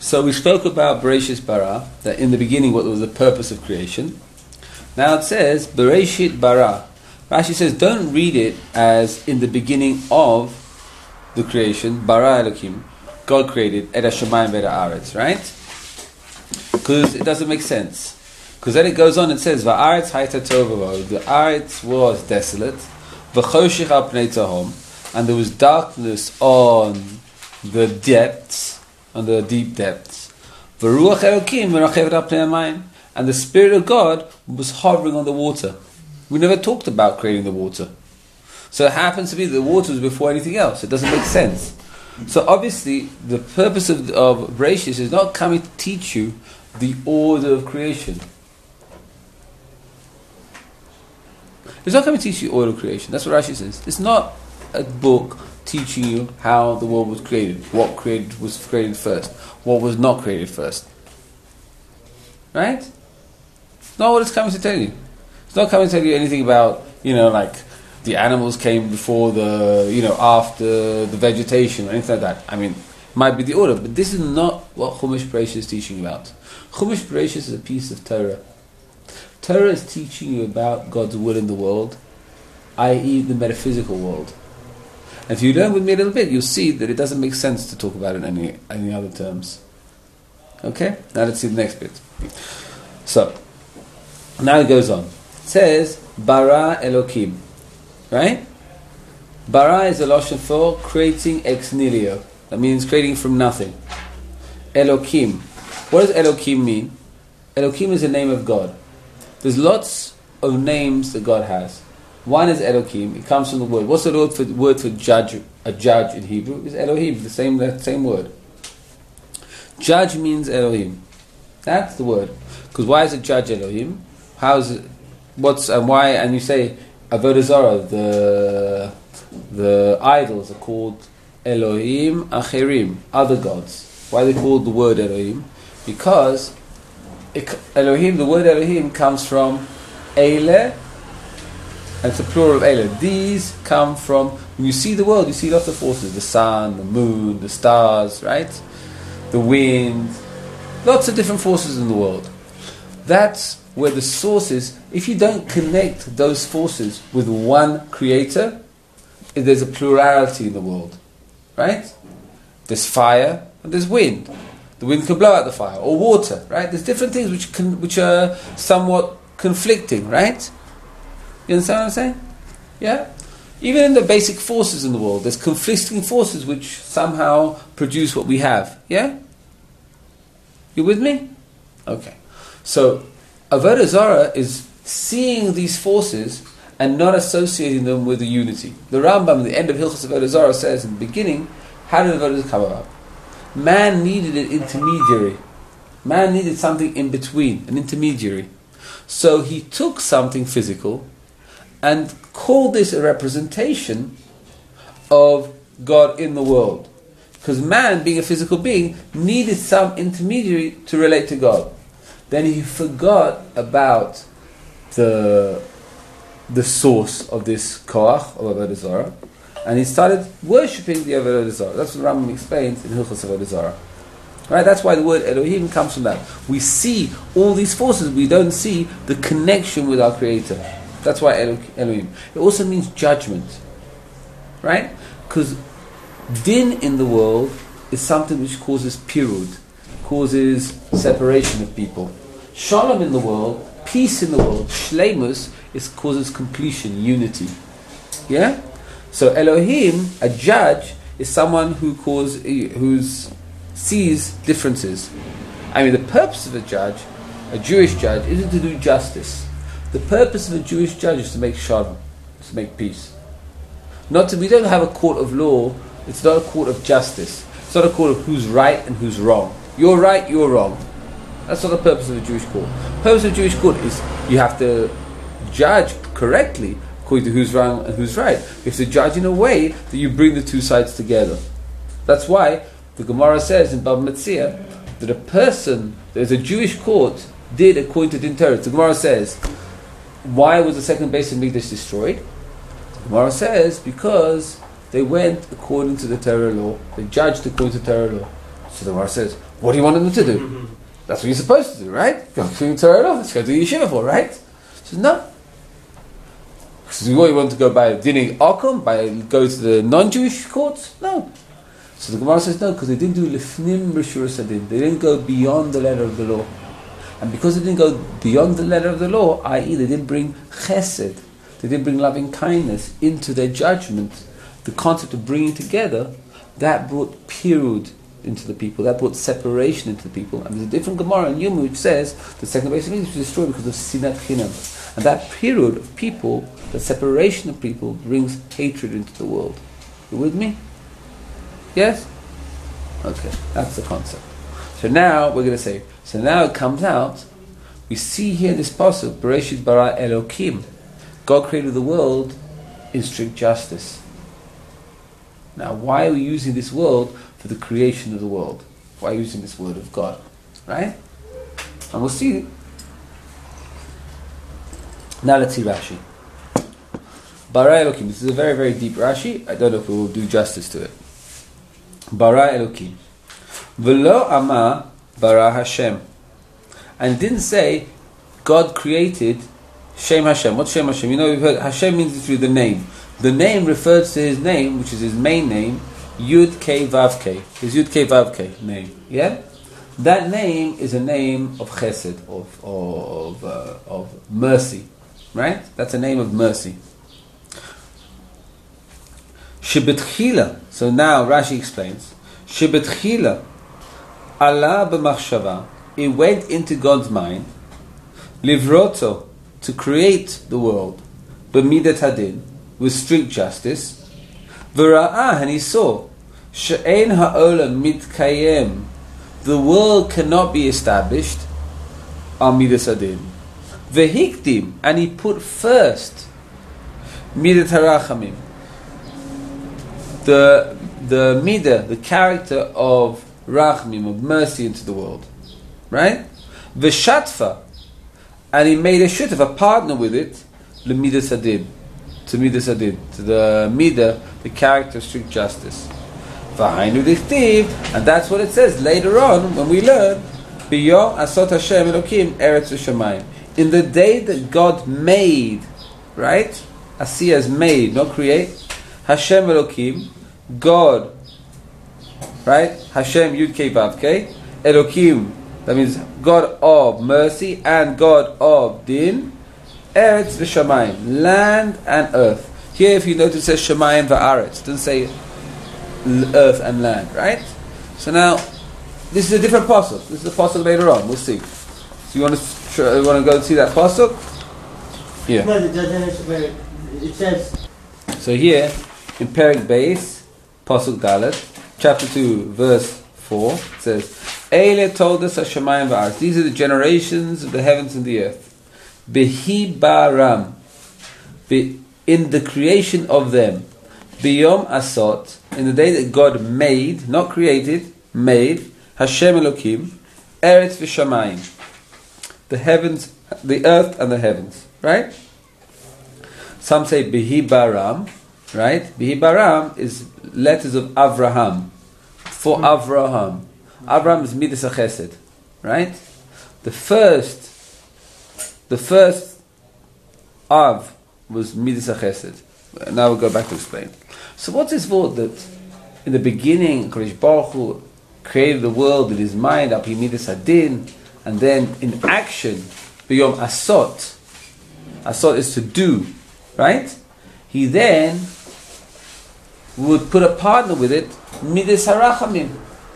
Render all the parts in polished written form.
So we spoke about Bereshit bara, that in the beginning what was the purpose of creation. Now it says Bereshit bara. Rashi says don't read it as in the beginning of the creation, bara Elokim, God created et hashamayim ve'et haaretz, right? Because it doesn't make sense. Because then it goes on and says va'aretz hayta tohu, the aretz was desolate, v'choshech al pnei tahom, and there was darkness on the depths, on the deep depths. V'ruach Elokim v'rachevet al pnei hamayim, and the Spirit of God was hovering on the water. We never talked about creating the water. So it happens to be that the water was before anything else. It doesn't make sense. So obviously, the purpose of Bereshit is not coming to teach you the order of creation. It's not coming to teach you order of creation. That's what Rashi says. It's not a book teaching you how the world was created, what was created first, what was not created first. Right? It's not what it's coming to tell you. It's not coming to tell you anything about, like the animals came before after the vegetation or anything like that. I mean, it might be the order, but this is not what Chumash Bereshit is teaching about. Chumash Bereshit is a piece of Torah. Torah is teaching you about God's will in the world, i.e. the metaphysical world. And if you learn with me a little bit, you'll see that it doesn't make sense to talk about it in any other terms. Okay? Now let's see the next bit. So, now it goes on. It says, bara Elokim. Right? Bara is a lashon for creating ex nihilo. That means creating from nothing. Elokim. What does Elokim mean? Elokim is the name of God. There's lots of names that God has. One is Elokim. It comes from the word. What's the word for judge? A judge in Hebrew is Elohim. The same word. Judge means Elohim. That's the word. Because why is it judge Elohim? How is it? Why? And you say Avodah Zarah, the idols are called Elohim Acherim, other gods. Why are they called the word Elohim? Because Elohim, the word Elohim comes from Eile, and it's a plural of Eile. These come from, when you see the world, you see lots of forces, the sun, the moon, the stars, right? The wind, lots of different forces in the world. That's where the source is. If you don't connect those forces with one creator, there's a plurality in the world, right? There's fire and there's wind. The wind can blow out the fire, or water, right? There's different things which are somewhat conflicting, right? You understand what I'm saying? Yeah? Even in the basic forces in the world, there's conflicting forces which somehow produce what we have. Yeah? You with me? Okay. So, Avodah Zarah is seeing these forces and not associating them with the unity. The Rambam at the end of Hilchos Avodah Zarah says in the beginning, how did Avodah Zarah come about? Man needed an intermediary. Man needed something in between, an intermediary. So he took something physical and called this a representation of God in the world. Because man, being a physical being, needed some intermediary to relate to God. Then he forgot about the source of this koach of Avodah Zarah, and he started worshipping the Avodah Zarah. That's what Rambam explains in Hilchos Avodah Zarah. Right? That's why the word Elohim comes from that. We see all these forces, we don't see the connection with our Creator. That's why Elohim. It also means judgment. Right? Because din in the world is something which causes pirud, causes separation of people. Shalom in the world, peace in the world, shleimus, causes completion, unity. Yeah? So Elohim, a judge, is someone who sees differences. I mean, the purpose of a judge, a Jewish judge, isn't to do justice. The purpose of a Jewish judge is to make shalom, to make peace. We don't have a court of law. It's not a court of justice. It's not a court of who's right and who's wrong. You're right, you're wrong. That's not the purpose of a Jewish court. The purpose of a Jewish court is you have to judge correctly according to who's wrong and who's right. You have to judge in a way that you bring the two sides together. That's why the Gemara says in Bava Metzia that there's a Jewish court did according to Din Torah. The Gemara says, why was the second base of Mikdash destroyed? The Gemara says, because they went according to the Torah law. They judged according to Torah law. So the Gemara says, What do you want them to do? That's what you're supposed to do, right? Go to Torah off. Let's go to yeshiva for, right? He says, no. Because what you want to go by dining akum, go to the non-Jewish courts? No. So the Gemara says no, because they didn't do lifnim rishur sadin. They didn't go beyond the letter of the law. And because they didn't go beyond the letter of the law, i.e. they didn't bring chesed, they didn't bring loving kindness into their judgment, the concept of bringing together, that brought pirud into the people, that brought separation into the people. And there's a different Gemara in Yuma which says the second base of English was destroyed because of sinat chinam. And that pirud of people, the separation of people, brings hatred into the world. You with me? Yes? Okay, that's the concept. So now we're going to say, so now it comes out, we see here in this pasuk, Bereshit bara Elokim, God created the world in strict justice. Now, why are we using this word for the creation of the world? Why are we using this word of God? Right? And we'll see. Now let's see Rashi. Bara Elokim. This is a very, very deep Rashi. I don't know if we will do justice to it. Bara Elokim. V'lo ama bara Hashem. And it didn't say God created Shem Hashem. What's Shem Hashem? You know, we've heard Hashem means through the name. The name refers to his name, which is his main name, Yud K Vav K. His Yud K Vav K name. Yeah? That name is a name of chesed, of mercy. Right? That's a name of mercy. Shebetchila. So now Rashi explains. Shebetchila Allah b'machshava. It went into God's mind. Livroto, to create the world. B'midat hadin, with strict justice. V'ra'ah, and he saw. She'en ha'olam mitkayem. The world cannot be established. Al midas hadin. V'hikdim, and he put first. Midat harachamim. The midah, the character of rachmim, of mercy into the world. Right? V'shatfa, and he made a shutaf, a partner with it, l'midas hadin, to midas hadin, to the midah, the character of strict justice. V'hainu dichtiv, and that's what it says later on when we learn, b'yom asot Hashem Elokim eretz v'shamayim. In the day that God made, right? Asiyah is made, not create. Hashem Elokim, God, right? Hashem Yud Kei Vav Kei, Elokim, that means God of mercy and God of din. Eretz v'shamayim, land and earth. Here, if you notice, it says shamayim v'aretz. It doesn't say earth and land, right? So now, this is a different pasuk. This is a pasuk later on. We'll see. So you want to go and see that pasuk? Yeah. No, it doesn't. It says. So here, in Perek Beis, pasuk Dalet, chapter 2, verse 4, it says, Eile told us Hashemayim v'aretz. These are the generations of the heavens and the earth. Behi baram. In the creation of them. Biyom asot. In the day that God made, not created, made, Hashem Elokim, Eretz v'shamayim. The heavens, the earth and the heavens. Right? Some say Behi baram. Right? Behi baram is letters of Avraham. For Avraham. Abraham is Midas HaChesed, right? The first Av was Midas HaChesed. Now we'll go back to explain. So what's this word that in the beginning, Kodesh Baruch Hu created the world in his mind, up in Midas Hadin, and then in action, B'yom Asot. Asot is to do, right? He then would put a partner with it, Midas Harachamim.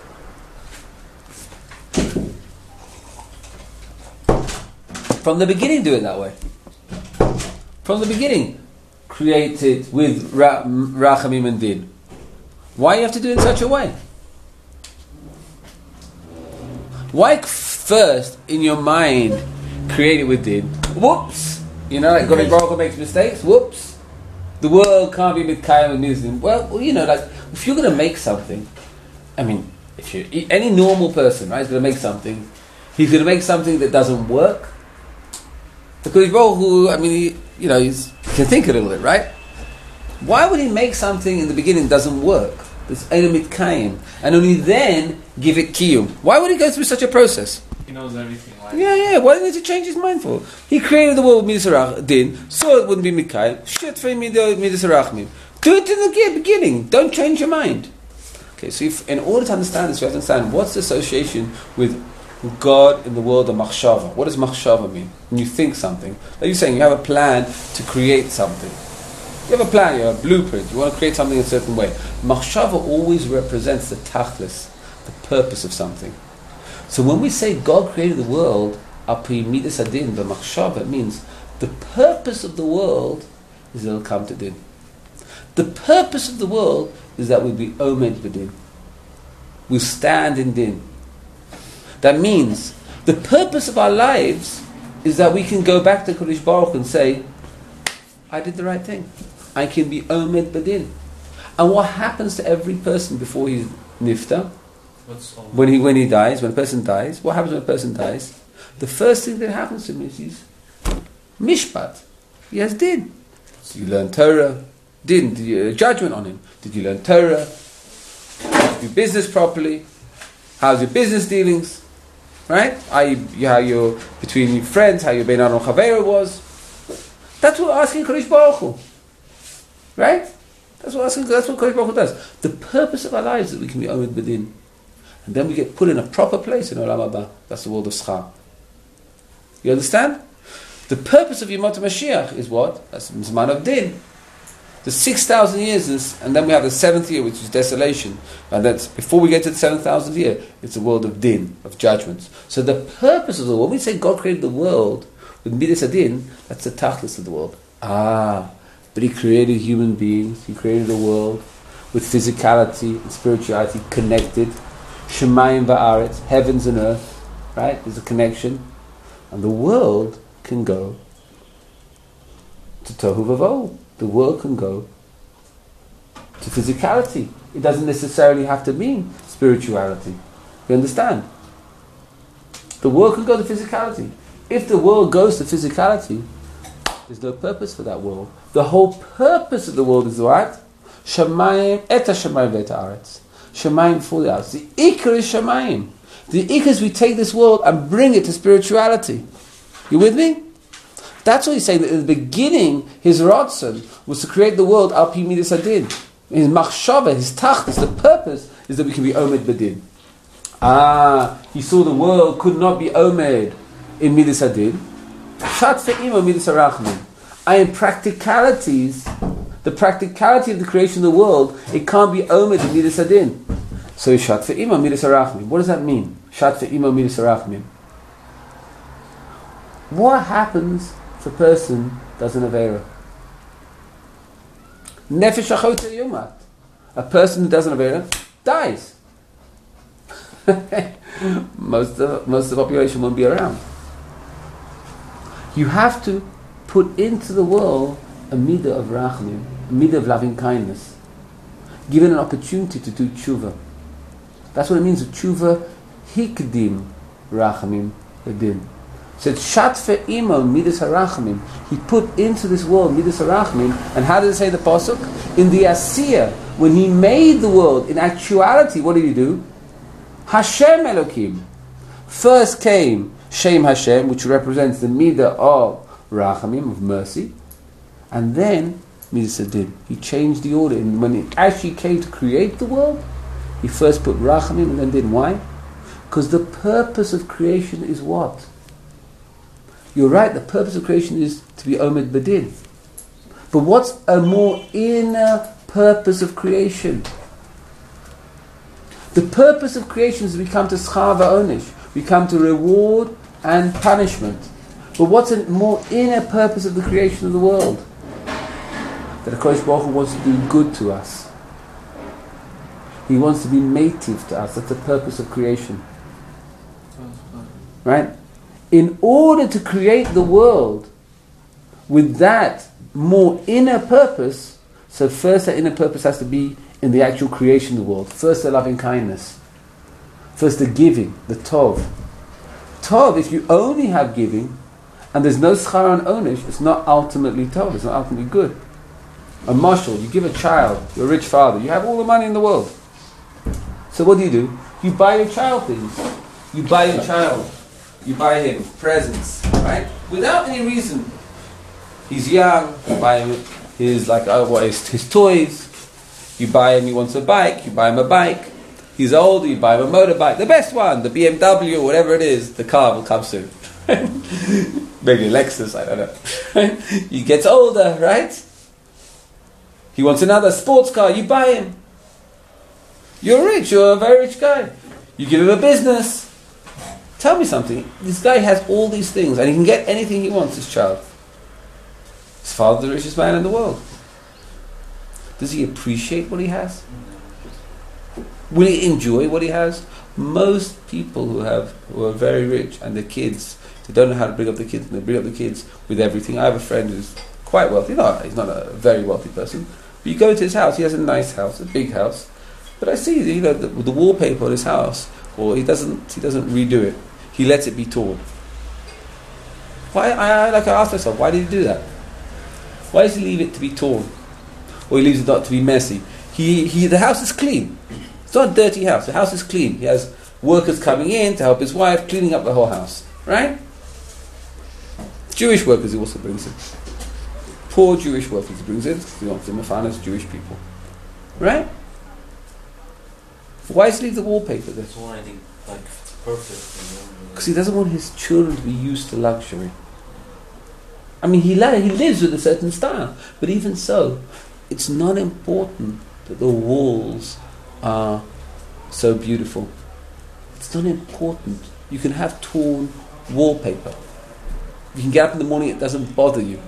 From the beginning, do it that way. From the beginning, create it with Rachamim and Din. Why you have to do it in such a way? Why first, in your mind, create it with Din? Whoops! You know, like Kodesh Baruch Hu makes mistakes. Whoops! The world can't be with Kayim and Nizim. Well, you know, like, if you're going to make something, I mean, if you any normal person, right, is going to make something, he's going to make something that doesn't work. Because Baruch Hu, I mean, he can think a little bit, right? Why would he make something in the beginning that doesn't work? It's Eilamit Kaim. And only then give it Kiyum. Why would he go through such a process? He knows everything. Like Yeah. Why didn't he change his mind for? He created the world with Midas Din, so it wouldn't be Mikayim. Shit for Midas Rachmim. Do it in the beginning. Don't change your mind. Okay, so in order to understand this, you have to understand what's the association with God in the world of Machshava. What does Machshava mean? When you think something. Like you're saying, you have a plan to create something. You have a plan, you have a blueprint, you want to create something in a certain way. Machshava always represents the tachlis, the purpose of something. So when we say God created the world, api midas adin, the machshava, it means the purpose of the world is that it'll come to din. The purpose of the world is that we'll be omed b'din. We'll stand in din. That means the purpose of our lives is that we can go back to Kodesh Baruch and say, I did the right thing. I can be omed b'din. And what happens to every person before he's nifta? When he dies, when a person dies, what happens when a person dies? The first thing that happens to him is he's mishpat. He has din. So you learn Torah, din, judgment on him. Did you learn Torah? Did you do business properly? How's your business dealings? Right? How you're between your friends, how your Bein Adam Chaveira was. That's what we're asking Kodesh Baruch Hu. Right? That's what Kodesh Baruch Hu does. The purpose of our lives is that we can be Omed B'din. And then we get put in a proper place in Olam Haba. That's the world of Schar. You understand? The purpose of Yemot HaMashiach is what? That's the Zman of Din. The 6,000 years and then we have the 7th year, which is desolation. And that's before we get to the 7,000th year, it's a world of Din, of judgments. So the purpose of the world, when we say God created the world with Midas Adin, that's the tachlis of the world. But He created human beings, He created a world with physicality and spirituality connected. Shemayim va'aretz, heavens and earth, right? There's a connection. And the world can go to tohu vavohu. The world can go to physicality. It doesn't necessarily have to mean spirituality. You understand? The world can go to physicality. If the world goes to physicality, there's no purpose for that world. The whole purpose of the world is what? Shemayim et ha-shemayim ve'et ha'aretz. Shemayim for the house. The ikar is Shemayim. The ikar is we take this world and bring it to spirituality. You with me? That's what he's saying. That in the beginning, his ratzon was to create the world al pi midas adin. His machshava, his tachlis, the purpose is that we can be omed b'din. He saw the world could not be omed in midas adin. Shat fe'ima midas arachmin. In practicalities, the practicality of the creation of the world, it can't be omed in midas adin. So shat fe'ima midas arachmin. What does that mean? Shat fe'ima midas arachmin. What happens if a person does an avera? Nefesh achot yumat. A person who does an avera dies. most of the population won't be around. You have to put into the world a midah of rachmim, a midah of loving kindness, given an opportunity to do tshuva. That's what it means. Tshuva hikdim rachamim edin. Said shat fe'imo midas harachmim. He put into this world midas harachmim. And how does it say in the pasuk? In the asiyah, when he made the world, in actuality, what did he do? Hashem Elokim. First came Shem Hashem, which represents the midah of rachamim, of mercy, and then midas adin. He changed the order. And when it actually came to create the world, he first put rachamim and then din. Why? Because the purpose of creation is what? You're right, the purpose of creation is to be omed b'din. But what's a more inner purpose of creation? The purpose of creation is we come to schar va'onish. We come to reward and punishment. But what's a more inner purpose of the creation of the world? That HaKadosh Baruch Hu wants to do good to us. He wants to be native to us. That's the purpose of creation. Right? In order to create the world with that more inner purpose, so first that inner purpose has to be in the actual creation of the world. First the loving kindness. First the giving, the tov. Tov, if you only have giving, and there's no schar and onish, it's not ultimately tov, it's not ultimately good. A mashal, you give a child, you're a rich father, you have all the money in the world. So what do? You buy your child things. You buy your child. You buy him presents, right? Without any reason. He's young. You buy him his toys. You buy him. He wants a bike. You buy him a bike. He's older. You buy him a motorbike, the best one, the BMW or whatever it is. The car will come soon. Maybe a Lexus. I don't know. He gets older, right? He wants another sports car. You buy him. You're rich. You're a very rich guy. You give him a business. Tell me something. This guy has all these things and he can get anything he wants, his child. His father's the richest man in the world. Does he appreciate what he has? Will he enjoy what he has? Most people who are very rich and their kids, they don't know how to bring up the kids, and they bring up the kids with everything. I have a friend who's quite wealthy. No, he's not a very wealthy person. But you go to his house, he has a nice house, a big house. But I see, the wallpaper on his house, or he doesn't redo it. He lets it be torn. Why? I ask myself, why did he do that? Why does he leave it to be torn, or he leaves it not to be messy? The house is clean. It's not a dirty house. The house is clean. He has workers coming in to help his wife cleaning up the whole house, right? Jewish workers he also brings in. Poor Jewish workers he brings in because he wants them to find as Jewish people, right? Why does he leave the wallpaper there? That's why I think perfect. Because he doesn't want his children to be used to luxury. I mean, he lives with a certain style, but even so, it's not important that the walls are so beautiful. It's not important. You can have torn wallpaper. You can get up in the morning, it doesn't bother you.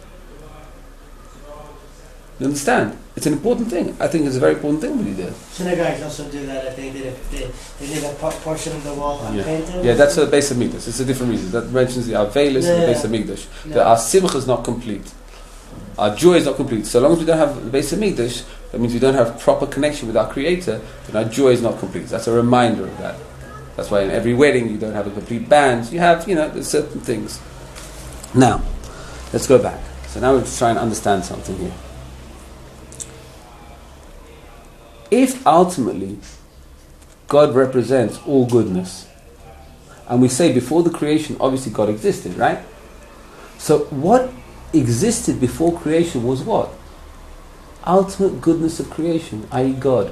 You understand? It's an important thing. I think it's a very important thing when you do. Synagogues also do that. I think that if they leave a portion of the wall unpainted. Yeah, that's a Beis Hamikdash. It's a different reason. That mentions the Avelis and the Beis Hamikdash. Our simcha is not complete. Our joy is not complete. So long as we don't have the Beis Hamikdash, that means we don't have proper connection with our Creator, then our joy is not complete. That's a reminder of that. That's why in every wedding you don't have a complete band. You have, there's certain things. Now, let's go back. So now we're trying to understand something here. If ultimately God represents all goodness, and we say before the creation, obviously God existed, right? So what existed before creation was what? Ultimate goodness of creation, i.e. God.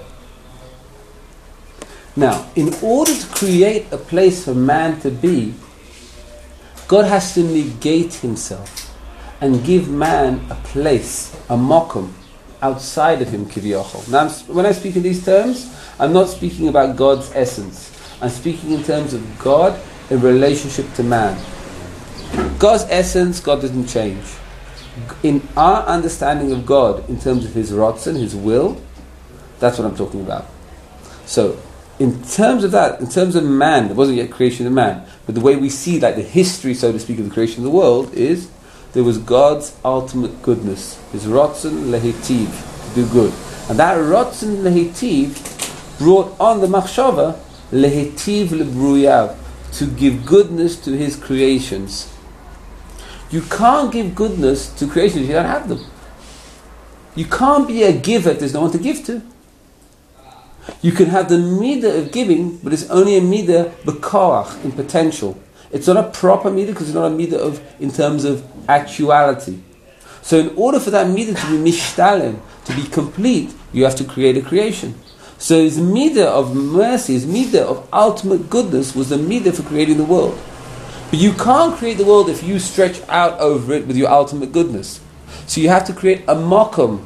Now, in order to create a place for man to be, God has to negate himself and give man a place, a makom, outside of him, kiviyachol. Now, when I speak in these terms, I'm not speaking about God's essence. I'm speaking in terms of God in relationship to man. God's essence, God doesn't change. In our understanding of God, in terms of His ratzon, His will, that's what I'm talking about. So, in terms of that, in terms of man, there wasn't yet creation of man, but the way we see, the history, so to speak, of the creation of the world is there was God's ultimate goodness, His ratzon lehitiv, to do good. And that ratzon lehitiv brought on the machshava lehitiv lebruyav, to give goodness to His creations. You can't give goodness to creations if you don't have them. You can't be a giver if there's no one to give to. You can have the midah of giving, but it's only a midah b'koach, in potential. It's not a proper midah because it's not a midah in terms of actuality. So in order for that midah to be mishtalem, to be complete, you have to create a creation. So his midah of mercy, his midah of ultimate goodness was the midah for creating the world. But you can't create the world if you stretch out over it with your ultimate goodness. So you have to create a makom,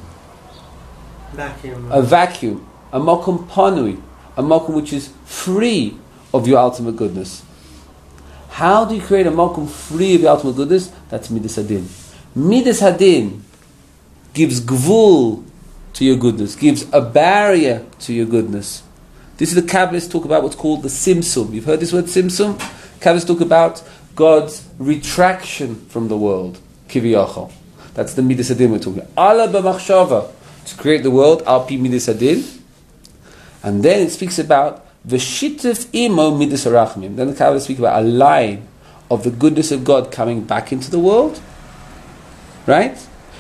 a vacuum, a makom panui, a makom which is free of your ultimate goodness. How do you create a makom free of your ultimate goodness? That's midas hadin. Midas hadin gives gvul to your goodness, gives a barrier to your goodness. This is the Kabbalists talk about what's called the simsum. You've heard this word simsum? Kabbalists talk about God's retraction from the world, kiviyachol. That's the midas hadin we're talking about. Ala b'machshava, to create the world, al pi midas hadin. And then it speaks about v'shitef imo midas harachmim. Then the Kabbalists speak about a line of the goodness of God coming back into the world. Right?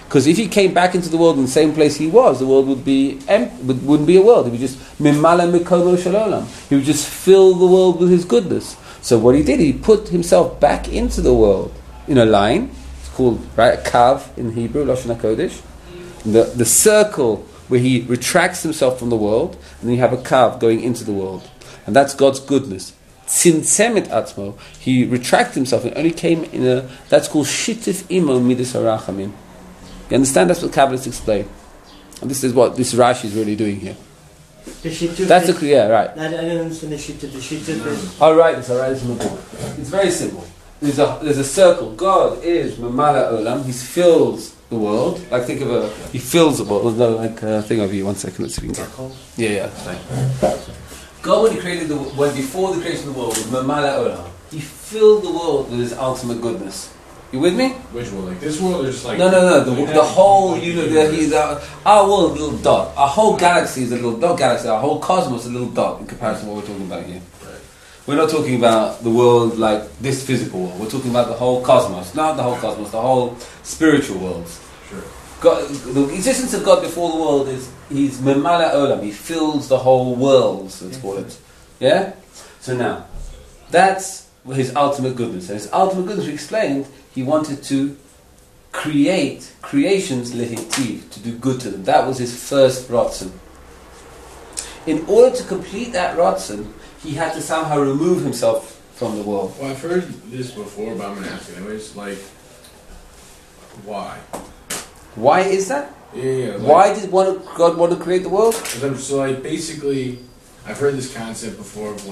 Because if he came back into the world in the same place he was, the world would be wouldn't be a world. It would just mimala mikono shalolam. He would just fill the world with his goodness. So what he did, he put himself back into the world in a line. It's called, right, a kav in Hebrew, Lashon HaKodesh. The circle where he retracts himself from the world, and then you have a kav going into the world. And that's God's goodness. Tzimtzem et atzmo. He retracted himself and only came in a, that's called shitif imo midas harachamim. You understand? That's what Kabbalists explain. And this is what this Rashi is really doing here. The shituf. That's the right. I don't understand the shituf. The shituf is. I'll write this. It's in the book. It's very simple. There's a circle. God is mamala olam. He fills the world. Like think of he fills the world. No, like thing over here. 1 second. Let's see if we can get. Yeah. Fine. God, when He created when before the creation of the world, was mamala olam. He filled the world with His ultimate goodness. You with me? Which world? Like this world, or just like no. The whole universe. Our world is a little dot. Our whole galaxy is a little dot. Our whole cosmos is a little dot in comparison to what we're talking about here. Right. We're not talking about the world like this physical world. We're talking about the whole cosmos, not the whole cosmos, the whole spiritual worlds. Sure. God, the existence of God before the world is He's memala olam. He fills the whole world. Let's call it. Yeah. So now, that's His ultimate goodness. And His ultimate goodness, we explained. He wanted to create creations lehitiv, to do good to them. That was his first ratzon. In order to complete that ratzon, he had to somehow remove himself from the world. Well, I've heard this before, but I'm going to ask it anyways. Like, why? Why is that? Yeah. Like, why did God want to create the world? So, like, basically, I've heard this concept before of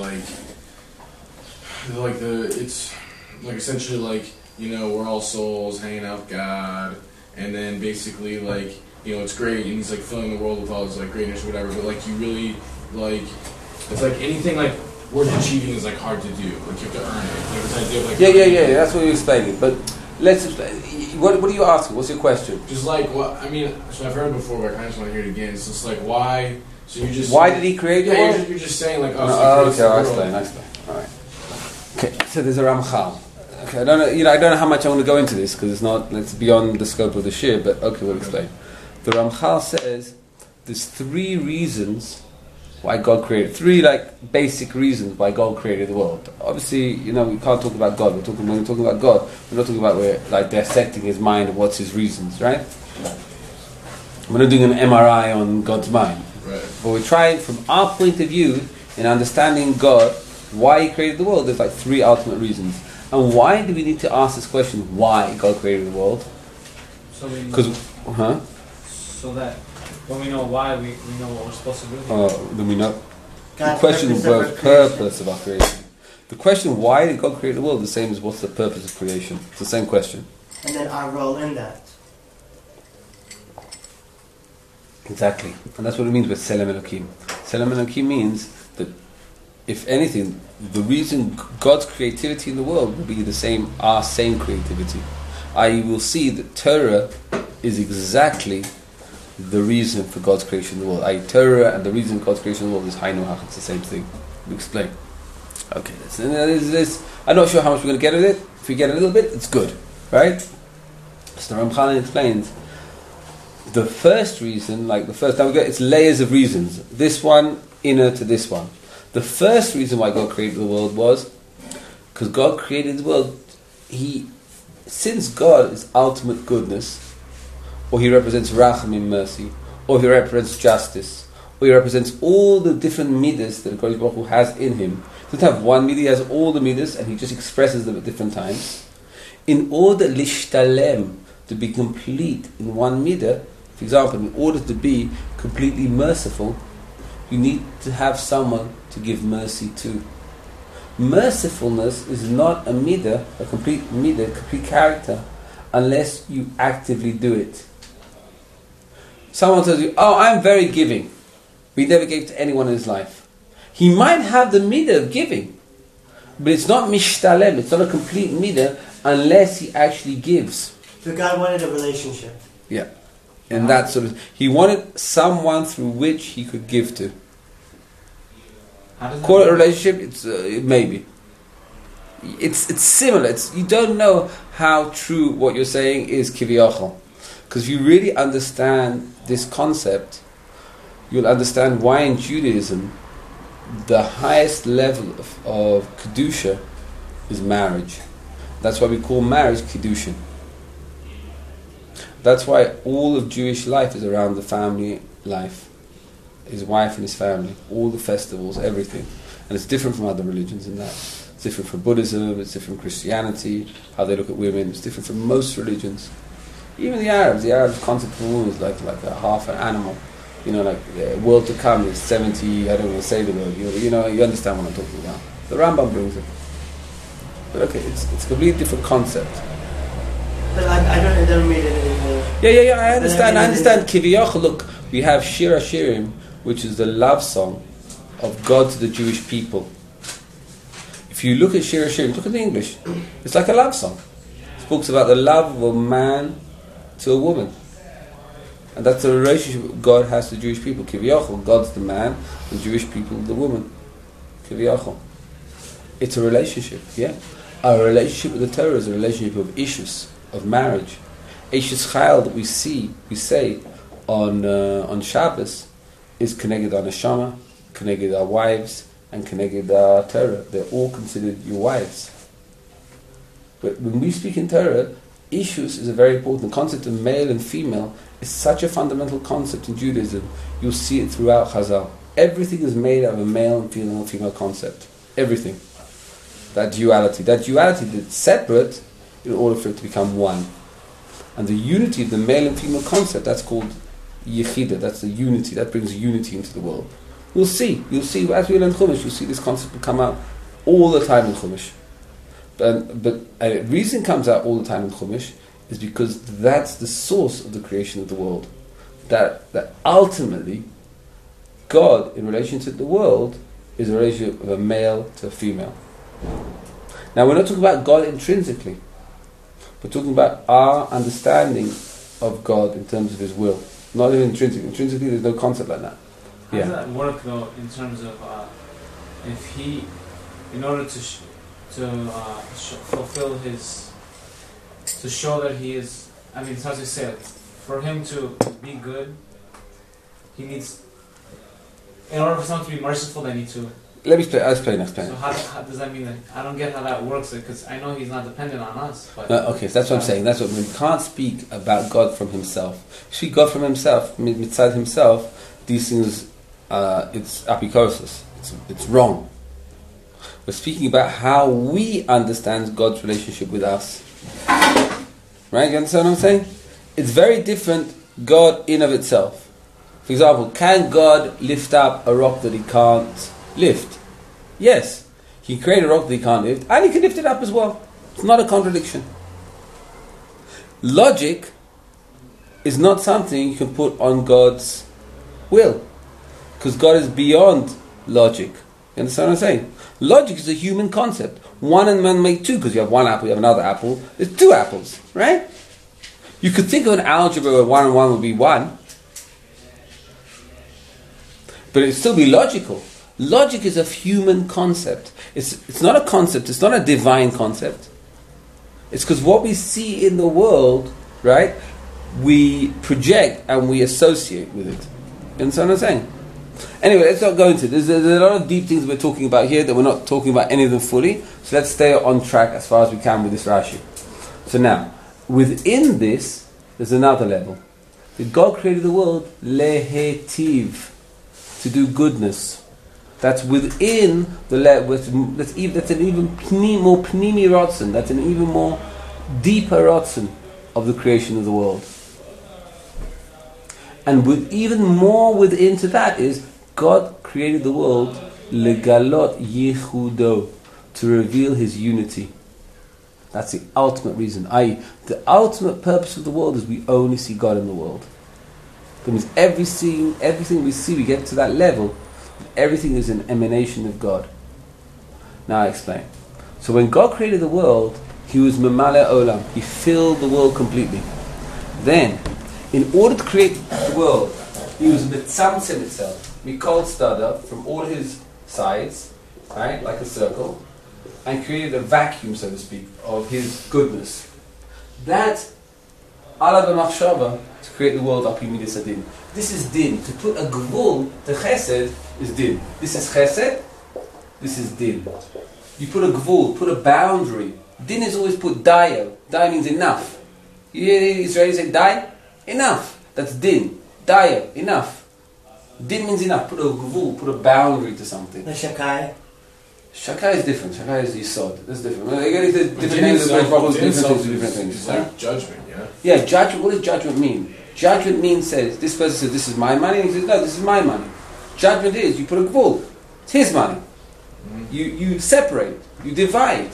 it's like essentially like, you know, we're all souls hanging out with God, and then basically, like, you know, it's great, and He's, like, filling the world with all His, like, greatness or whatever, but, like, you really, like, it's like anything, like, worth achieving is, like, hard to do. Like, you have to earn it. Like, this idea of, like... Yeah, that's what you're explaining, but let's explain. What are you asking? What's your question? Just, like, what, I mean, so I've heard it before, but I kind of just want to hear it again. It's just, like, why... So you just... Why did He create the world? You're just saying, like, okay, I'll explain. Alright. Okay, so there's a Ramchal. Okay, I don't know how much I want to go into this because it's beyond the scope of the shir. But okay, we'll explain. The Ramchal says there's 3 reasons why God created. 3 like basic reasons why God created the world. Obviously, you know, we can't talk about God. When we're talking about God, we're not talking about we're like dissecting His mind and what's His reasons, right? We're not doing an MRI on God's mind. Right. But we try from our point of view in understanding God, why He created the world. There's like 3 ultimate reasons. And why do we need to ask this question? Why God created the world? So we so that when we know why, we know what we're supposed to do. Then we know. God the question of the purpose purpose of our creation. The question, why did God create the world, the same as what's the purpose of creation? It's the same question. And then our role in that. Exactly. And that's what it means with Selem Elokim. Selem Elokim means that, if anything, the reason God's creativity in the world will be the same, our same creativity. I will see that Torah is exactly the reason for God's creation in the world. Torah and the reason for God's creation in the world is Hainu Hach. It's the same thing. We explain. Okay, I'm not sure how much we're going to get at it. If we get a little bit, it's good. Right? So the Ramchal explains the first reason, now it's layers of reasons. This one, inner to this one. The first reason why God created the world was because God created the world. Since God is ultimate goodness, or He represents rachamim, mercy, or He represents justice, or He represents all the different midas that God Baruch Hu has in Him. He doesn't have one midah; He has all the midas, and He just expresses them at different times. In order lishtalem, to be complete in one midah, for example, in order to be completely merciful, you need to have someone to give mercy to. Mercifulness is not a midah, a complete character, unless you actively do it. Someone tells you, "Oh, I'm very giving," but he never gave to anyone in his life. He might have the midah of giving, but it's not mishtalem, it's not a complete midah unless he actually gives. So God wanted a relationship. Yeah. And that sort of, He wanted someone through which He could give to. Call it a relationship. It's maybe. It's similar. You don't know how true what you're saying is kiviyachol. Because if you really understand this concept, you'll understand why in Judaism the highest level of Kedusha is marriage. That's why we call marriage Kiddushin. That's why all of Jewish life is around the family life. His wife and his family, all the festivals, everything. And it's different from other religions in that. It's different from Buddhism, it's different from Christianity, how they look at women, it's different from most religions. Even the Arabs' concept of a woman is like a half an animal. You know, like the world to come is 70, I don't want to say the word, you know, you understand what I'm talking about. The Rambam brings it. But okay, it's a completely different concept. But I don't mean it. Yeah, I understand. Kiviyach, look, we have Shir Hashirim, which is the love song of God to the Jewish people. If you look at Shir Hashirim, look at the English, it's like a love song. It talks about the love of a man to a woman. And that's the relationship God has to Jewish people. Kiviyachol, God's the man, and Jewish people the woman. Kiviyachol. It's a relationship, yeah. Our relationship with the Torah is a relationship of ishus, of marriage. Ishus chayil that we say on Shabbos is connected on Neshama, connected our wives, and connected our Torah. They're all considered your wives. But when we speak in Torah, ishus is a very important concept of male and female. Is such a fundamental concept in Judaism. You'll see it throughout Chazal. Everything is made out of a male and female concept. Everything. That duality that's separate in order for it to become one. And the unity of the male and female concept, that's called Yechida, that's the unity, that brings unity into the world. You'll see, as we learn Chumash, you'll see this concept will come out all the time in Chumash. But the reason it comes out all the time in Chumash is because that's the source of the creation of the world. That ultimately, God, in relation to the world, is a relationship of a male to a female. Now, we're not talking about God intrinsically. We're talking about our understanding of God in terms of His will. Not even intrinsically. Intrinsically, there's no concept like that. How does that work, though, in terms of if He, in order to fulfill His... to show that He is, I mean, it's how to say it, for Him to be good, He needs, in order for someone to be merciful, they need to... Let me explain. So how does that mean that, I don't get how that works, because I know He's not dependent on us. But okay, so that's what I'm saying. That's what we can't speak about God from Himself. Speak God from Himself, inside Himself, these things, it's apikosis, it's wrong. We're speaking about how we understand God's relationship with us. Right? You understand what I'm saying? It's very different, God in of itself. For example, can God lift up a rock that He can't lift? Yes. He created a rock that He can't lift, and He can lift it up as well. It's not a contradiction. Logic is not something you can put on God's will, because God is beyond logic. You understand what I'm saying? Logic is a human concept. One and one make two, because you have one apple, you have another apple. There's two apples, right? You could think of an algebra where 1 and 1 would be 1, but it'd still be logical. Logic is a human concept. It's not a concept, it's not a divine concept. It's because what we see in the world, right, we project and we associate with it. You understand what I'm saying? Anyway, let's not go into this. There's a lot of deep things we're talking about here that we're not talking about any of them fully. So let's stay on track as far as we can with this Rashi. So now, within this, there's another level. That God created the world lehetiv, to do goodness. That's within the level. That's an even more pnimi rotzen. That's an even more deeper rotzen of the creation of the world. And with even more within to that is God created the world legalot yichudo, to reveal His unity. That's the ultimate reason. The ultimate purpose of the world is we only see God in the world. That means everything we see, we get to that level, everything is an emanation of God. Now I explain. So when God created the world, He was memale olam. He filled the world completely. Then, in order to create the world, He was mitzamtzem itself. Mikol stada, from all His sides, right, like a circle, and created a vacuum, so to speak, of His goodness. That ala b'machshava, to create the world up in midas hadin. This is din. To put a gvul to chesed is din. This is chesed, this is din. You put a gvul, put a boundary. Din is always put dayo. Dayo means enough. You hear the Israelis say day? Enough. That's din. Dayo, enough. Din means enough. Put a gvul, put a boundary to something. The shakai. Shakai is different. Shakai is yisod. That's different. Again, it's different names. Different things. It's like judgment, yeah? Yeah, judgment. What does judgment mean? Judgment means says, this person says, this is my money. And he says, no, this is my money. Judgment is, you put a gvul. It's his money. You separate. You divide.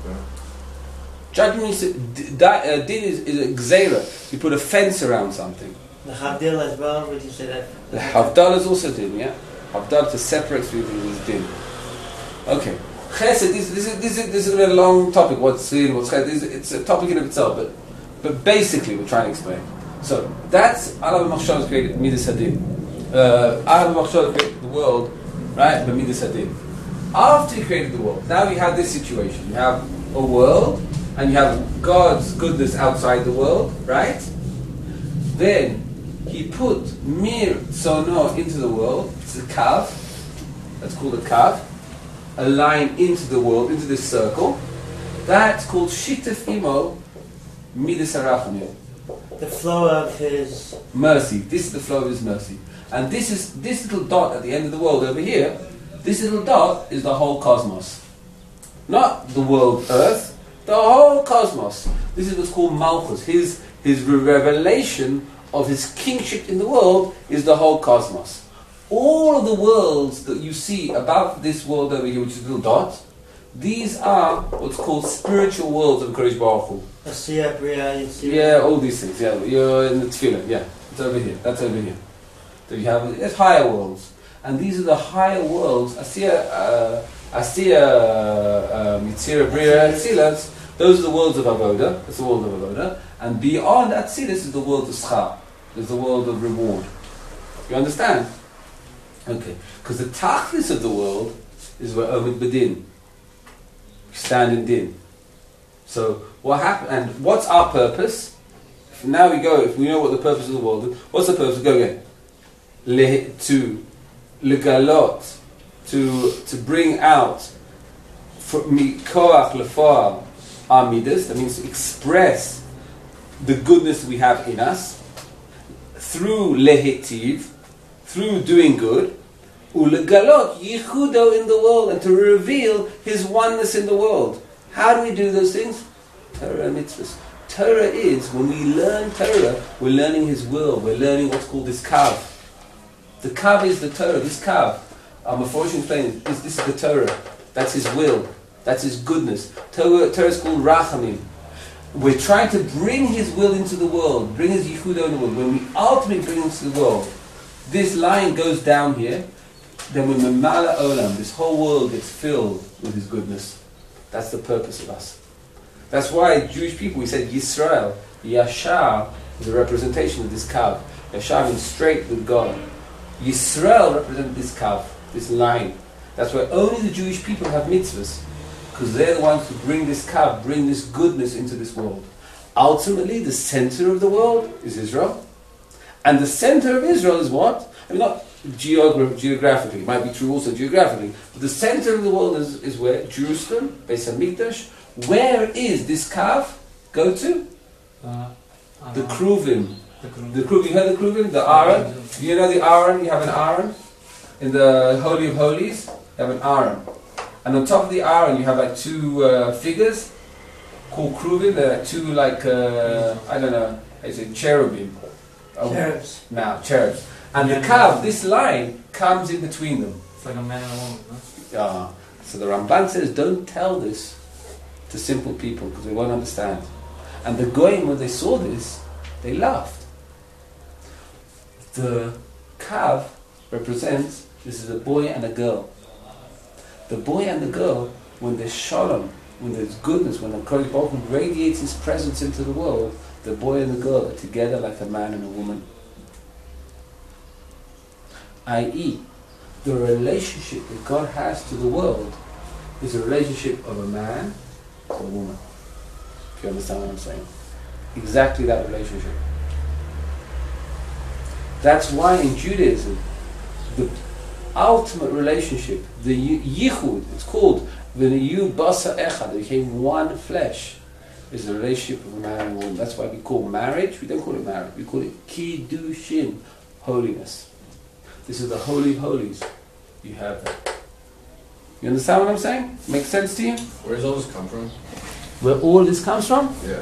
Judgment means, din is a gzeira. You put a fence around something. The Havdil as well, would you say that? The Havdal is also din, yeah? Havdal to separate three things is din. Okay. Chesed, this is a long topic. What's sin, what's chesed. It's a topic in of itself, but basically we're trying to explain. So, that's Alav Machshav created Midas Hadin. Alav Machshav created the world, right? But Midas Hadin. After he created the world, now we have this situation. You have a world, and you have God's goodness outside the world, right? Then he put Mir Tzono into the world. It's a kav. That's called a kav. A line into the world, into this circle. That's called Shitef Imo Midas Harachamim. The flow of his Mercy. This is the flow of his mercy. And this little dot at the end of the world over here, this little dot is the whole cosmos. Not the world Earth, the whole cosmos. This is what's called Malchus. His revelation of his kingship in the world is the whole cosmos. All of the worlds that you see above this world over here, which is a little dot, these are what's called spiritual worlds of Kodesh Baruch Hu. Asiya, Bria, Yitzir. Yeah, all these things. Yeah, you're in the tefillah. Yeah, it's over here. That's over here. So you have it's higher worlds, and these are the higher worlds. Asiya, Yitzir, Bria, Tzilas. Those are the worlds of Avoda. That's the world of Avoda, and beyond Atzilas is the world of Schar. Is the world of reward. You understand? Okay, because the tachlis of the world is where Omid Bedin. Stand in din. So what happened? And what's our purpose? Now we go. If we know what the purpose of the world is, what's the purpose? Go again. To legalot, to bring out mikoach lefoal amidas. That means to express the goodness we have in us through lehitiv, through doing good. Ulegalot yichudo in the world, and to reveal his oneness in the world. How do we do those things? Torah and mitzvahs. Torah is, when we learn Torah, we're learning his will. We're learning what's called this kav. The kav is the Torah. This kav, Mephoshim explained, this is the Torah. That's his will. That's his goodness. Torah is called rachamim. We're trying to bring his will into the world, bring his yichudo in the world. When we ultimately bring him into the world, this line goes down here. Then when Memala Olam, this whole world gets filled with his goodness. That's the purpose of us. That's why Jewish people, we said Yisrael, Yashar is a representation of this kav. Yashar means straight with God. Yisrael represents this kav, this line. That's why only the Jewish people have mitzvahs, because they're the ones who bring this kav, bring this goodness into this world. Ultimately, the center of the world is Israel. And the center of Israel is what? I mean, not geographically, it might be true also geographically, but the center of the world is where? Jerusalem, Beis HaMikdash. Where is this kav go to? The Kruvim. The Kruvim, you heard the Kruvim? The Aaron? Do you know the Aaron? You have an Aaron? In the Holy of Holies, you have an Aaron. And on top of the Aaron, you have like two figures called Kruvim. They're like two like, I don't know, how you say, cherubim. Cherubs. Now, cherubs. And the kav, this line, comes in between them. It's like a man and a woman, no? So the Ramban says, don't tell this to simple people because they won't understand. And the Goyim, when they saw this, they laughed. The kav represents, this is a boy and a girl. The boy and the girl, when there's shalom, when there's goodness, when the Kodesh Baruch Hu radiates his presence into the world, the boy and the girl are together like a man and a woman. I.e., the relationship that God has to the world is a relationship of a man to a woman. If you understand what I'm saying. exactly that relationship. That's why in Judaism, the ultimate relationship, the yichud, it's called the you basa echad, they became one flesh, is the relationship of a man and a woman. That's why we call marriage, we don't call it marriage, we call it kiddushin, holiness. This is the holy of holies. You have that. You understand what I'm saying? Makes sense to you? Where does all this come from? Where all this comes from? Yeah.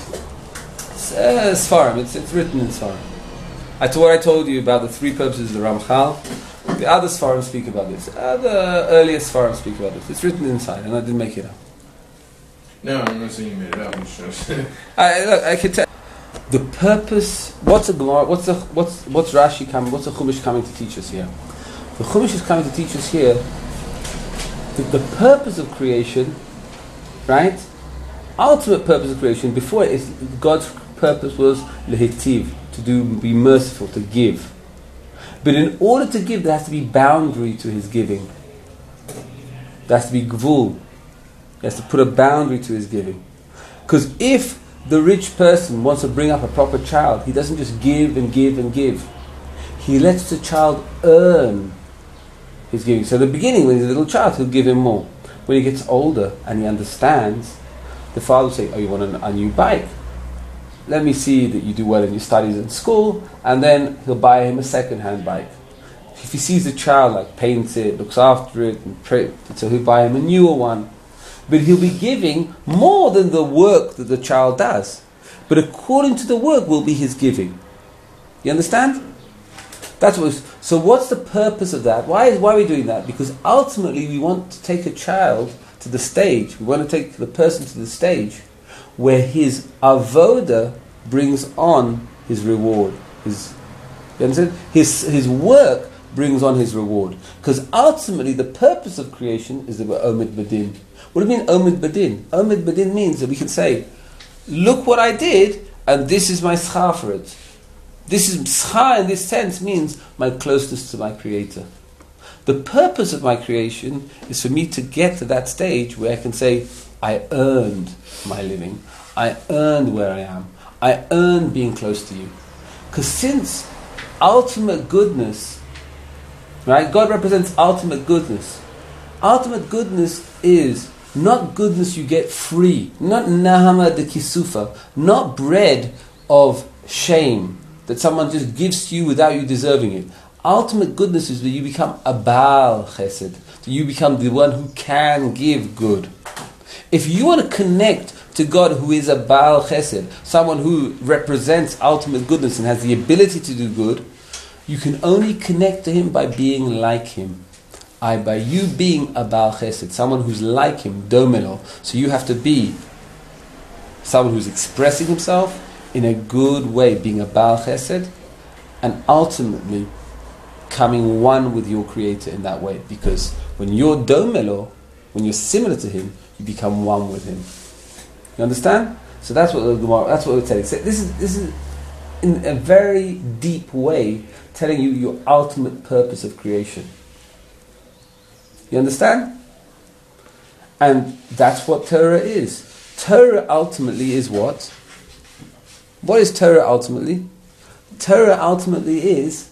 It's Sfarim, it's written in Sfarim. What I told you about the three purposes of the Ramchal, the other Sfarim speak about this. The earliest Sfarim speak about this. It's written inside, and I didn't make it up. No, I'm not saying you made it up. I'm just I can tell. The purpose. What's a Gemara? What's Rashi coming? What's a Chumash coming to teach us here? The Chumash is coming to teach us here that the purpose of creation, right? Ultimate purpose of creation. Before it, God's purpose was lehitiv, to be merciful, to give. But in order to give, there has to be boundary to His giving. There has to be gvul. He has to put a boundary to his giving. Because if the rich person wants to bring up a proper child, he doesn't just give and give and give. He lets the child earn his giving. So at the beginning, when he's a little child, he'll give him more. When he gets older and he understands, the father will say, oh, you want a new bike? Let me see that you do well in your studies in school, and then he'll buy him a second-hand bike. If he sees the child, like paints it, looks after it, so he'll buy him a newer one. But he'll be giving more than the work that the child does. But according to the work will be his giving. You understand? So what's the purpose of that? Why are we doing that? Because ultimately we want to take a child to the stage. We want to take the person to the stage where his avoda brings on his reward. You understand? His work brings on his reward. Because ultimately the purpose of creation is the Omid Badin. What do you mean Omid Badin? Omid Badin means that we can say, look what I did, and this is my schar for it. This is schar in this sense means my closeness to my Creator. The purpose of my creation is for me to get to that stage where I can say, I earned my living. I earned where I am. I earned being close to you. Because since ultimate goodness, right? God represents ultimate goodness. Ultimate goodness is not goodness you get free, not nahama de kisufa, not bread of shame that someone just gives to you without you deserving it. Ultimate goodness is that you become a Baal Chesed, that you become the one who can give good. If you want to connect to God who is a Baal Chesed, someone who represents ultimate goodness and has the ability to do good, you can only connect to Him by being like Him. By you being a Baal Chesed, someone who's like Him, domelo. So you have to be someone who's expressing himself in a good way, being a Baal Chesed, and ultimately coming one with your Creator in that way. Because when you're domelo, when you're similar to Him, you become one with Him. You understand? So that's what that's what we're telling. So this is in a very deep way telling you your ultimate purpose of creation. You understand? And that's what Torah is. Torah ultimately is what? What is Torah ultimately? Torah ultimately is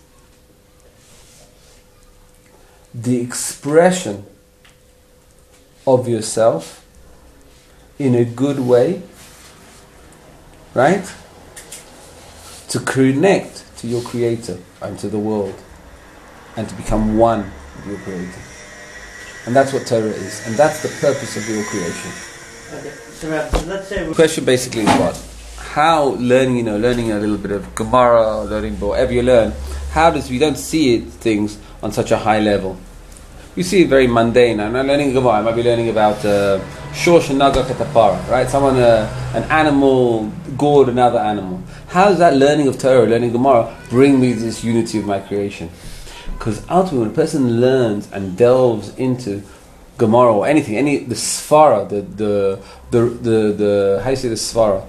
the expression of yourself in a good way, right? To connect to your Creator and to the world and to become one with your Creator. And that's what Torah is, and that's the purpose of your creation. Okay, so let's say The question basically is what? How learning a little bit of Gemara, or learning whatever you learn, we don't see things on such a high level. We see it very mundane. I'm not learning Gemara, I might be learning about Shosh and Nagak Katapara, right? Someone, an animal, gored another animal. How does that learning of Torah, learning Gemara, bring me this unity of my creation? Because ultimately, when a person learns and delves into Gemara or anything, the svara, the how do you say the svara,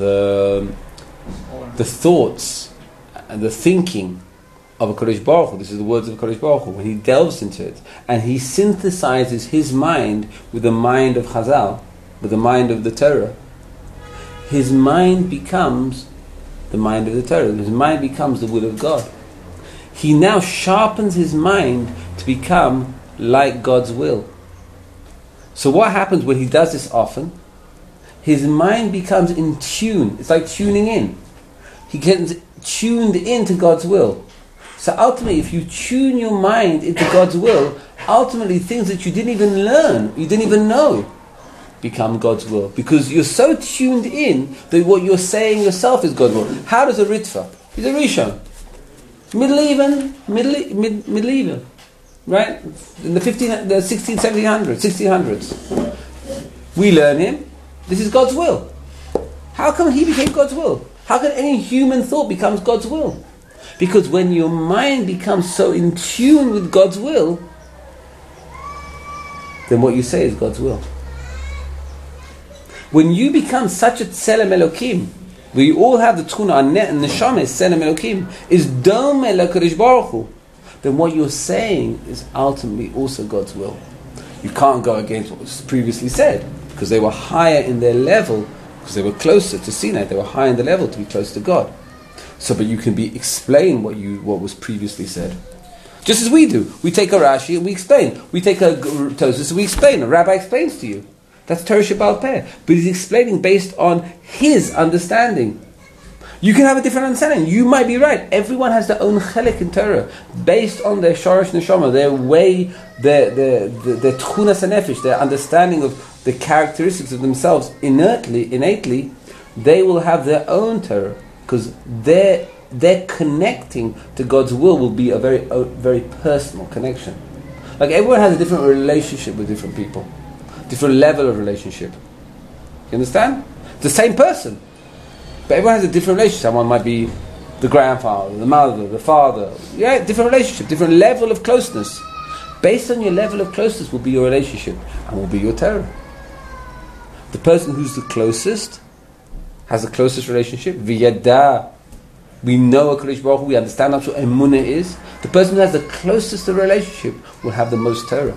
the thoughts and the thinking of a Kodesh Baruch Hu, this is the words of Kodesh Baruch Hu, when he delves into it and he synthesizes his mind with the mind of Chazal, with the mind of the Torah, his mind becomes the mind of the Torah. His mind becomes the will of God. He now sharpens his mind to become like God's will. So what happens when he does this often? His mind becomes in tune. It's like tuning in. He gets tuned into God's will. So ultimately, if you tune your mind into God's will, ultimately things that you didn't even learn, you didn't even know, become God's will. Because you're so tuned in that what you're saying yourself is God's will. How does a Ritva? He's a Rishon. Medieval. Right? In the 1600s. We learn him. This is God's will. How come he became God's will? How can any human thought become God's will? Because when your mind becomes so in tune with God's will, then what you say is God's will. When you become such a Tselem Elokim, we all have the Tchuna, our Neshama is Tselem Elokim, is Dome LaKadosh Baruch Hu, then what you're saying is ultimately also God's will. You can't go against what was previously said, because they were higher in their level, because they were closer to Sinai, they were higher in the level to be close to God. So, but you can explain what was previously said. Just as we do. We take a Rashi and we explain. We take a Tosfos and we explain. A rabbi explains to you. That's Torah Shebaal Peh. But he's explaining based on his understanding. You can have a different understanding. You might be right. Everyone has their own chelik in Torah, based on their shorish neshama, their way, their tchunas hanefesh, their understanding of the characteristics of themselves innately. They will have their own Torah, because their connecting to God's will be a very personal connection. Like everyone has a different relationship with different people, different level of relationship. You understand? The same person. But everyone has a different relationship. Someone might be the grandfather, the mother, the father. Yeah, different relationship, different level of closeness. Based on your level of closeness will be your relationship and will be your Torah. The person who's the closest has the closest relationship. V'yada. We know a Kadosh Baruch Hu, we understand what Emunah is. The person who has the closest relationship will have the most Torah.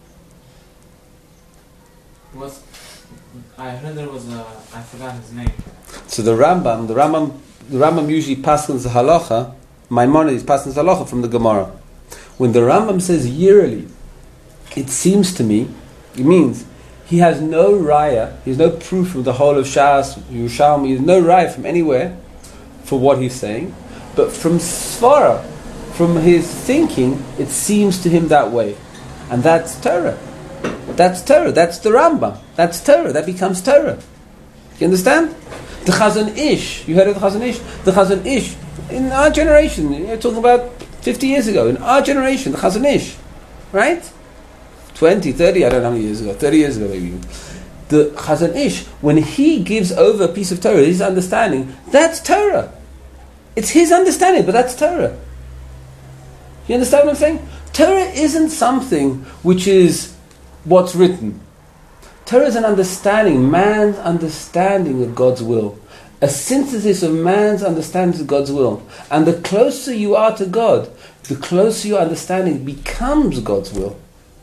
I heard there was I forgot his name. So the Rambam usually passes the halacha. Maimonides passes the halacha from the Gemara. When the Rambam says yearly, it seems to me, it means he has no raya, he has no proof from the whole of Shas, Yerushalmi, he has no raya from anywhere for what he's saying, but from Svara, from his thinking, it seems to him that way. And that's Torah. That's Torah. That's the Rambam. That's Torah. That becomes Torah. You understand? The Chazon Ish. You heard of the Chazon Ish? The Chazon Ish. In our generation, you're talking about 50 years ago. In our generation, the Chazon Ish. Right? 20, 30, I don't know how many years ago. 30 years ago maybe. The Chazon Ish, when he gives over a piece of Torah, his understanding, that's Torah. It's his understanding, but that's Torah. You understand what I'm saying? Torah isn't something which is what's written. Torah is an understanding, man's understanding of God's will. A synthesis of man's understanding of God's will. And the closer you are to God, the closer your understanding becomes God's will.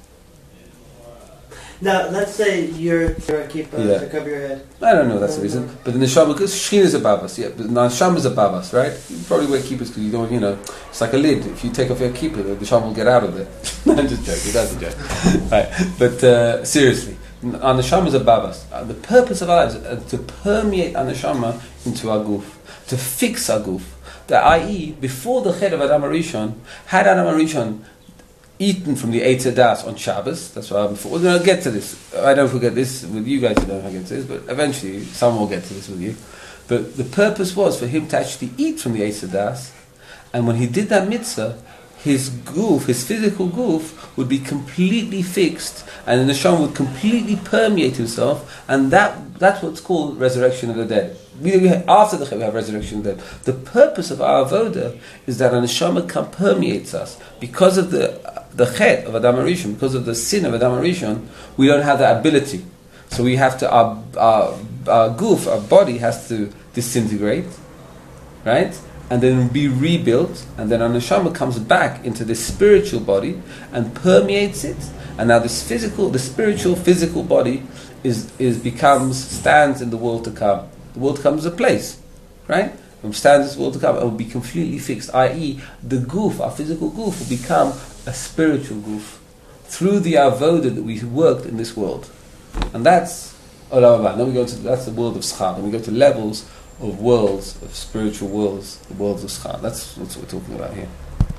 Now, let's say you're a keeper to cover your head. I don't know that's the reason. But the neshama, because Shekhinah is above us, yeah. But the neshama is above us, right? You probably wear kippahs because you don't, it's like a lid. If you take off your kippah, the neshama will get out of it. I'm just joking, that's a joke. Right. But seriously, our neshama is above us. The purpose of our lives is to permeate our neshama into our guf, to fix our guf. I.e., before the Ched of Adam HaRishon, had Adam HaRishon eaten from the Eitz Das on Shabbos, that's what I'm before. We're going to get to this. I don't forget this with you guys, I don't know how to get to this, but eventually someone will get to this with you. But the purpose was for him to actually eat from the Eitz Das, and when he did that mitzvah, his goof, his physical goof, would be completely fixed, and the neshama would completely permeate himself, and that's what's called resurrection of the dead. After the Chet, we have resurrection of the dead. The purpose of our avoda is that our neshama permeates us. Because of the Chet of Adam HaRishon, because of the sin of Adam HaRishon, we don't have that ability. So we have to, our goof, our body has to disintegrate, right? And then be rebuilt, and then our neshama comes back into this spiritual body and permeates it, and now the spiritual physical body stands in the world to come. The world comes as a place, right? From standards world to come, it will be completely fixed, i.e., the goof, our physical goof, will become a spiritual goof through the avodah that we worked in this world. And that's Olam Haba. Then we go to, that's the world of Schar. Then we go to levels of worlds, of spiritual worlds, the worlds of Schar. That's what we're talking about here.